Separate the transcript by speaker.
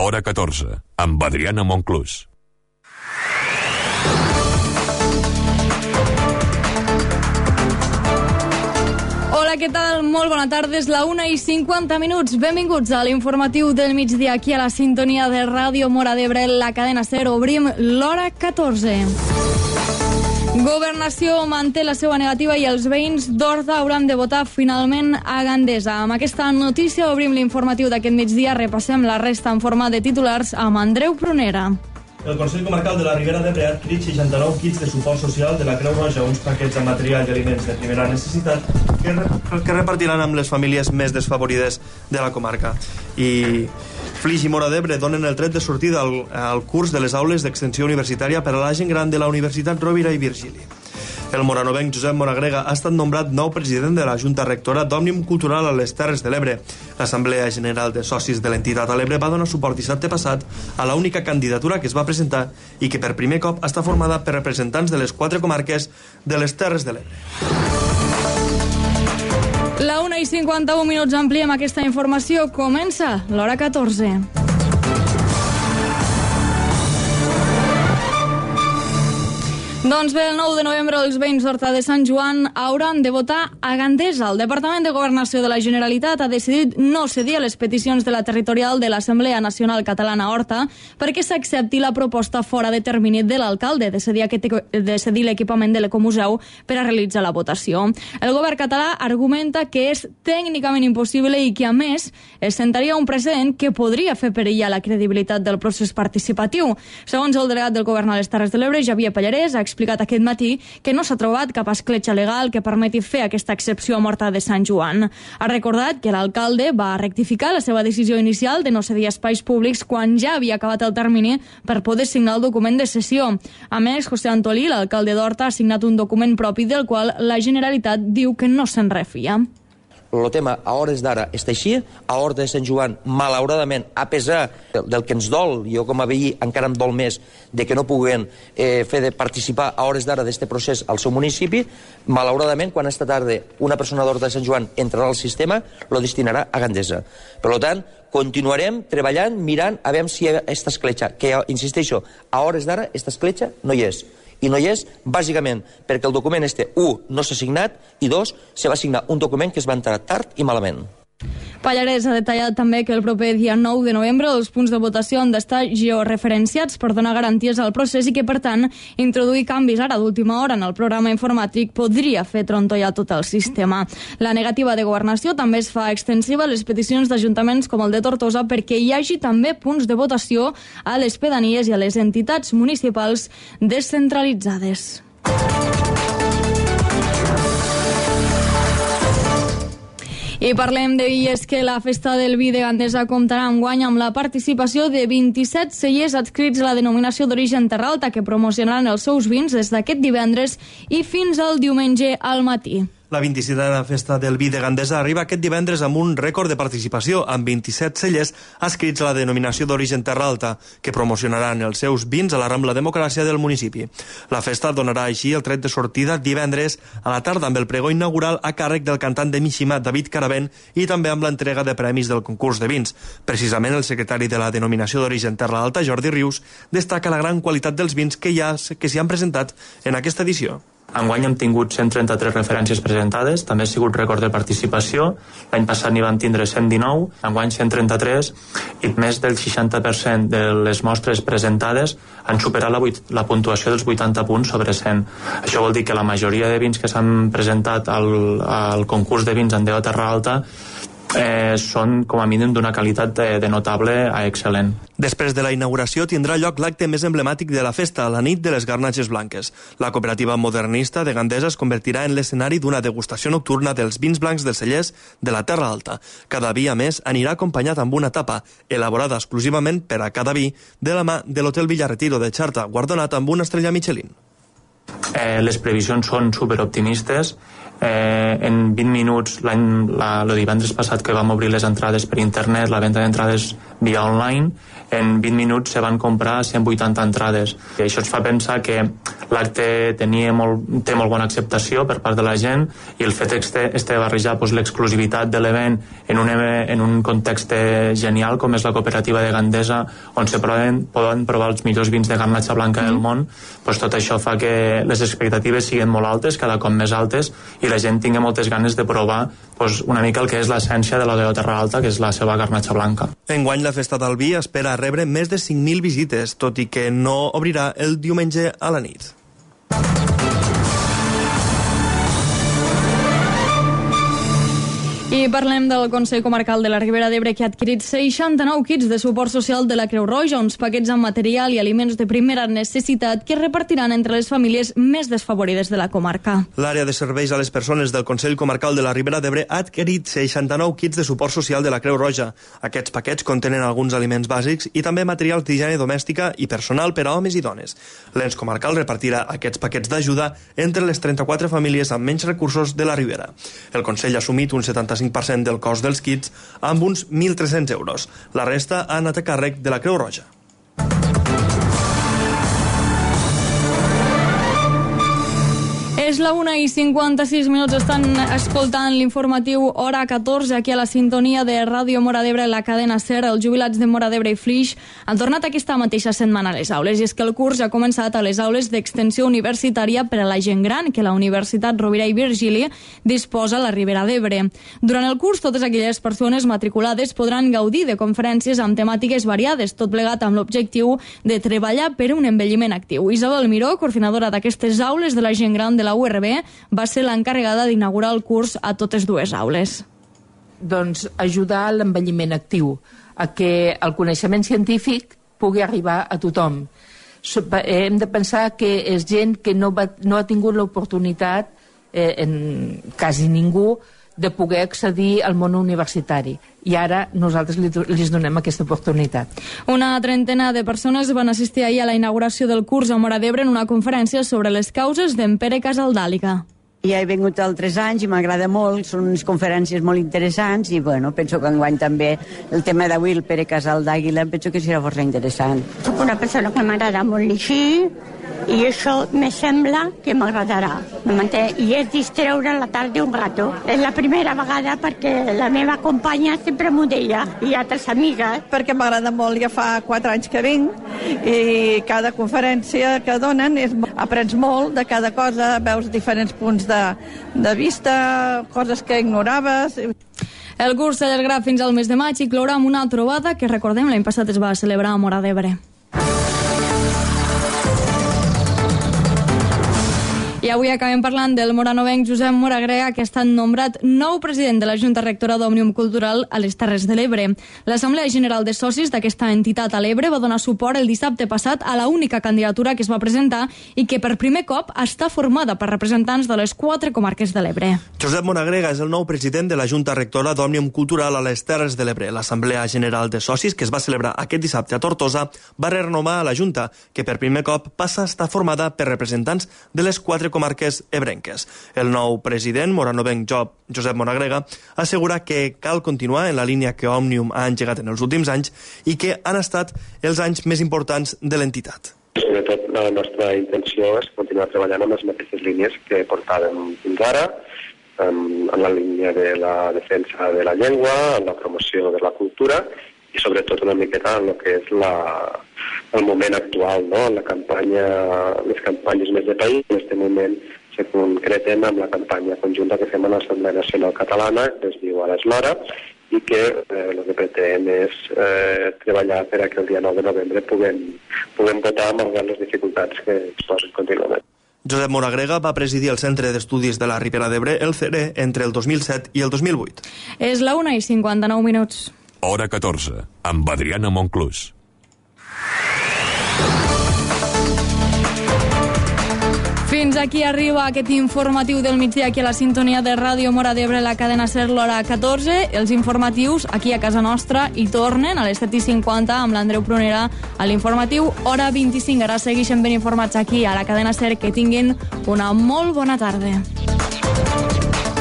Speaker 1: Hora 14, amb Adriana Monclús.
Speaker 2: Hola, què tal? Molt bona tarda, és la 1:50. Benvinguts a l'informatiu del migdia aquí a la sintonia de Ràdio Móra d'Ebre, la cadena SER. Obrim l'hora 14. Governació manté la seva negativa i els veïns d'Horta hauran de votar finalment a Gandesa. Amb aquesta notícia obrim l'informatiu d'aquest migdia. Repassem la resta en forma de titulars amb Andreu Prunera.
Speaker 3: El Consell Comarcal de la Ribera d'Ebre ha adquirit 69 kits de suport social de la Creu Roja, uns paquets amb material i aliments de primera necessitat que repartiran amb les famílies més desfavorides de la comarca. I Flix i Móra d'Ebre donen el tret de sortida al curs de les aules d'extensió universitària per a la gent gran de la Universitat Rovira i Virgili. El moranovenc Josep Moragrega ha estat nombrat nou president de la Junta Rectora d'Òmnium Cultural a les Terres de l'Ebre. L'Assemblea General de Socis de l'entitat a l'Ebre va donar suport dissabte passat a l'única candidatura que es va presentar i que per primer cop està formada per representants de les 4 comarques de les Terres de l'Ebre.
Speaker 2: La 1:51, ampliem aquesta informació. Comença l'hora 14. Doncs bé, el 9 de novembre els veïns d'Horta de Sant Joan hauran de votar a Gandesa. El Departament de Governació de la Generalitat ha decidit no cedir a les peticions de la territorial de l'Assemblea Nacional Catalana Horta perquè s'accepti la proposta fora de termini de l'alcalde de cedir l'equipament de l'Ecomuseu per a realitzar la votació. El govern català argumenta que és tècnicament impossible i que, a més, es sentaria un precedent que podria fer perillar la credibilitat del procés participatiu. Segons el delegat del govern a les Terres de l'Ebre, Javier Pallarès, ha explicat aquest matí que no s'ha trobat cap escletxa legal que permeti fer aquesta excepció a Horta de Sant Joan. Ha recordat que l'alcalde va rectificar la seva decisió inicial de no cedir espais públics quan ja havia acabat el termini per poder signar el document de cessió. A més, José Antolí, l'alcalde d'Horta, ha signat un document propi del qual la Generalitat diu que no se'n refia.
Speaker 4: El tema a hores d'ara està així. A Horta de Sant Joan, malauradament, a pesar del que ens dol, jo com a veí encara em dol més de que no puguen fer de participar a hores d'ara d'aquest procés al seu municipi, malauradament, quan esta tarda una persona d'Horta de Sant Joan entrarà al sistema, lo destinarà a Gandesa. Per tant, continuarem treballant, mirant, a veure si hi ha aquesta escletxa, que, insisteixo, a hores d'ara aquesta escletxa no hi és. I no hi és, bàsicament, perquè el document no s'ha signat, i 2, se va signar un document que es va entrar tard i malament.
Speaker 2: Pallarès ha detallat també que el proper dia 9 de novembre els punts de votació han d'estar georreferenciats per donar garanties al procés i que, per tant, introduir canvis ara d'última hora en el programa informàtic podria fer trontollar tot el sistema. La negativa de governació també es fa extensiva a les peticions d'ajuntaments com el de Tortosa perquè hi hagi també punts de votació a les pedanies i a les entitats municipals descentralitzades. I parlem de vi, és que la Festa del Vi de Gandesa comptarà enguany amb la participació de 27 cellers adscrits a la denominació d'origen Terra Alta que promocionaran els seus vins des d'aquest divendres i fins al diumenge al matí.
Speaker 3: La 27a Festa del Vi de Gandesa arriba aquest divendres amb un rècord de participació, amb 27 cellers adscrits a la denominació d'origen Terra Alta, que promocionaran els seus vins a la Rambla Democràcia del municipi. La festa donarà així el tret de sortida divendres a la tarda amb el pregó inaugural a càrrec del cantant de Mishima, David Caravent, i també amb l'entrega de premis del concurs de vins. Precisament el secretari de la denominació d'origen Terra Alta, Jordi Rius, destaca la gran qualitat dels vins que s'hi han presentat en aquesta edició.
Speaker 5: Enguany hem tingut 133 referències presentades, també ha sigut rècord de participació, l'any passat n'hi van tindre 119, enguany 133, i més del 60% de les mostres presentades han superat la puntuació dels 80 punts sobre 100. Això vol dir que la majoria de vins que s'han presentat al concurs de vins en DO Terra Alta són com a mínim d'una qualitat de notable a excel·lent.
Speaker 3: Després de la inauguració tindrà lloc l'acte més emblemàtic de la festa, la nit de les garnatges blanques. La cooperativa modernista de Gandesa es convertirà en l'escenari d'una degustació nocturna dels vins blancs dels cellers de la Terra Alta. Cada vi, a més, anirà acompanyat amb una tapa, elaborada exclusivament per a cada vi, de la mà de l'Hotel Villaretiro de Xarta, guardonat amb una estrella Michelin.
Speaker 5: Les previsions són superoptimistes. En 20 minuts, el divendres passat que vam obrir les entrades per internet, la venda d'entrades via online, en 20 minuts se van comprar 180 entrades. I això ens fa pensar que l'acte té molt bona acceptació per part de la gent, i el fet de barrejar l'exclusivitat de l'event en un context genial com és la cooperativa de Gandesa, on se poden provar els millors vins de garnatxa blanca del món, tot això fa que les expectatives siguin molt altes, cada cop més altes, i la gent tingui moltes ganes de provar una mica el que és l'essència de l'Odeo Terra Alta, que és la seva garnatxa blanca.
Speaker 3: Enguany la Festa del Vi espera rebre més de 5.000 visites, tot i que no obrirà el diumenge a la nit.
Speaker 2: I parlem del Consell Comarcal de la Ribera d'Ebre, que ha adquirit 69 kits de suport social de la Creu Roja, uns paquets amb material i aliments de primera necessitat que es repartiran entre les famílies més desfavorides de la comarca.
Speaker 3: L'àrea de serveis a les persones del Consell Comarcal de la Ribera d'Ebre ha adquirit 69 kits de suport social de la Creu Roja. Aquests paquets contenen alguns aliments bàsics i també materials d'higiene domèstica i personal per a homes i dones. L'ens comarcal repartirà aquests paquets d'ajuda entre les 34 famílies amb menys recursos de la Ribera. El Consell ha assumit un 75% del cost dels kits amb uns 1.300 euros. La resta ha anat a càrrec de la Creu Roja.
Speaker 2: És la 1:56, estan escoltant l'informatiu Hora 14 aquí a la sintonia de Ràdio Móra d'Ebre, la cadena SER. Els jubilats de Móra d'Ebre i Flix han tornat aquesta mateixa setmana a les aules, i és que el curs ha començat a les aules d'extensió universitària per a la gent gran que la Universitat Rovira i Virgili disposa a la Ribera d'Ebre. Durant el curs, totes aquelles persones matriculades podran gaudir de conferències amb temàtiques variades, tot plegat amb l'objectiu de treballar per un envelliment actiu. Isabel Miró, coordinadora d'aquestes aules de la gent gran de la URB, va ser l'encarregada d'inaugurar el curs a totes dues aules.
Speaker 6: Doncs ajudar a l'envelliment actiu, a que el coneixement científic pugui arribar a tothom. Hem de pensar que és gent que no ha tingut l'oportunitat, en quasi ningú, de poder accedir al món universitari. I ara nosaltres li donem aquesta oportunitat.
Speaker 2: Una trentena de persones van assistir ahir a la inauguració del curs a Móra d'Ebre en una conferència sobre les causes d'en Pere Casaldàliga.
Speaker 7: Ja he vingut altres anys i m'agrada molt, són unes conferències molt interessants i penso que enguany també el tema d'avui, el Pere Casaldàliga, penso que serà força interessant.
Speaker 8: Soc una persona que m'agrada molt llegir i això me sembla que m'agradarà. I és distreure la tarda un rato. És la primera vegada perquè la meva companya sempre m'ho deia i altres amigues.
Speaker 9: Perquè m'agrada molt, ja fa 4 anys que vinc i cada conferència que donen aprens molt de cada cosa, veus diferents punts de vista, coses que ignoraves.
Speaker 2: El curs s'allargarà fins al mes de maig i clourà amb una trobada que, recordem, l'any passat es va celebrar a Móra d'Ebre. I avui acabem parlant del moranovenc Josep Moragrega, que ha estat nombrat nou president de la Junta Rectora d'Òmnium Cultural a les Terres de l'Ebre. L'Assemblea General de Socis d'aquesta entitat a l'Ebre va donar suport el dissabte passat a la única candidatura que es va presentar i que per primer cop està formada per representants de les 4 comarques de l'Ebre.
Speaker 3: Josep Moragrega és el nou president de la Junta Rectora d'Òmnium Cultural a les Terres de l'Ebre. L'Assemblea General de Socis, que es va celebrar aquest dissabte a Tortosa, va renovar a la Junta, que per primer cop passa a estar formada per representants de les 4 comarques ebrenques. El nou president, moranovenc Josep Moragrega, assegura que cal continuar en la línia que Òmnium ha engegat en els últims anys i que han estat els anys més importants de l'entitat.
Speaker 10: Sobretot la nostra intenció és continuar treballant amb les mateixes línies que portàvem fins ara, en la línia de la defensa de la llengua, en la promoció de la cultura i sobretot una miqueta en el que és el moment actual, no? Les campanyes més de país en aquest moment se concreten amb la campanya conjunta que fem a l'Assemblea Nacional Catalana, que es diu Ara és l'hora, i que el que pretén és treballar per a que el dia 9 de novembre puguem votar malgrat les dificultats que es posen contínuament.
Speaker 3: Josep Moragrega va presidir el Centre d'Estudis de la Ribera d'Ebre, el CERE, entre el 2007 i el 2008.
Speaker 2: És la 1:59.
Speaker 1: Hora 14, amb Adriana Monclús.
Speaker 2: Fins aquí arriba aquest informatiu del migdia aquí a la sintonia de Ràdio Móra d'Ebre, la cadena SER, l'hora 14. Els informatius aquí a casa nostra i tornen a les 7:50 amb l'Andreu Prunera a l'informatiu hora 25. Ara segueixen ben informats aquí a la cadena SER. Que tinguin una molt bona tarda.